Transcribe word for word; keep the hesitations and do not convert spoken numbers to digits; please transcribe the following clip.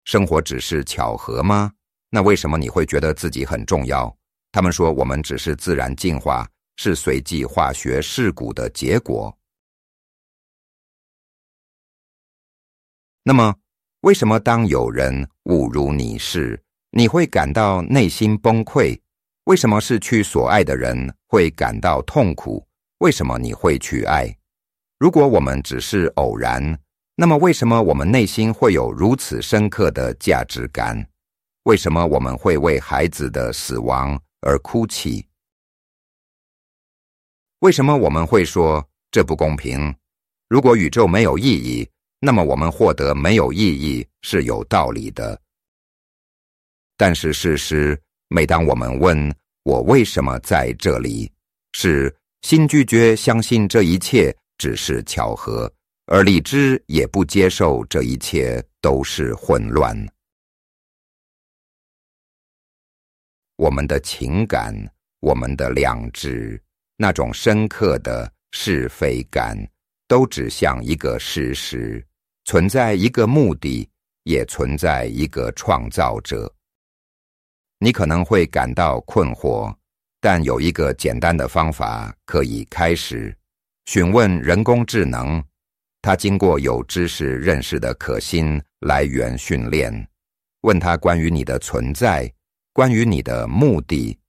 生活只是巧合吗？那为什么你会觉得自己很重要？他们说我们只是自然进化，是随机化学事故的结果。那么，为什么当有人侮辱你时，你会感到内心崩溃？为什么失去所爱的人会感到痛苦？为什么你会去爱？如果我们只是偶然，那么为什么我们内心会有如此深刻的价值感？为什么我们会为孩子的死亡而哭泣？为什么我们会说这不公平？如果宇宙没有意义，那么我们获得没有意义是有道理的。但是事实，每当我们问我为什么在这里，是心拒绝相信这一切只是巧合，而理智也不接受这一切都是混乱。我们的情感，我们的良知，那种深刻的是非感，都指向一个事实，存在一个目的，也存在一个创造者。你可能会感到困惑，但有一个简单的方法可以开始。询问人工智能，它经过有知识认识的可信来源训练，问它关于你的存在，关于你的目的，